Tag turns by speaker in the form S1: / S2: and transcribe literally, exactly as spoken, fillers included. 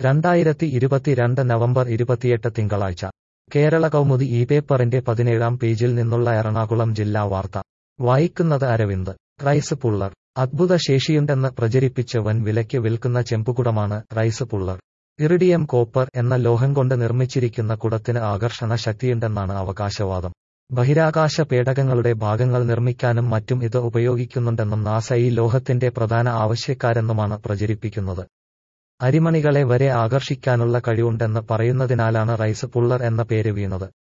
S1: രണ്ടായിരത്തി ഇരുപത്തിരണ്ട് നവംബർ ഇരുപത്തിയെട്ട് തിങ്കളാഴ്ച കേരള കൗമുദി ഈ പേപ്പറിന്റെ പതിനേഴാം പേജിൽ നിന്നുള്ള എറണാകുളം ജില്ലാ വാർത്ത വായിക്കുന്നത് അരവിന്ദ്. റൈസ് പുള്ളർ അദ്ഭുത ശേഷിയുണ്ടെന്ന് പ്രചരിപ്പിച്ച് വൻ വിലയ്ക്ക് വിൽക്കുന്ന ചെമ്പുകുടമാണ് റൈസ് പുള്ളർ. ഇറിഡിയം കോപ്പർ എന്ന ലോഹം കൊണ്ട് നിർമ്മിച്ചിരിക്കുന്ന കുടത്തിന് ആകർഷണ ശക്തിയുണ്ടെന്നാണ് അവകാശവാദം. ബഹിരാകാശ പേടകങ്ങളുടെ ഭാഗങ്ങൾ നിർമ്മിക്കാനും മറ്റും ഇത് ഉപയോഗിക്കുന്നുണ്ടെന്നും നാസ ഈ ലോഹത്തിന്റെ പ്രധാന ആവശ്യക്കാരെന്നുമാണ് പ്രചരിപ്പിക്കുന്നത്. അരിമണികളെ വരെ ആകർഷിക്കാനുള്ള കഴിവുണ്ടെന്ന് പറയുന്നതിനാലാണ് റൈസ് പുള്ളർ എന്ന പേര് വീണത്.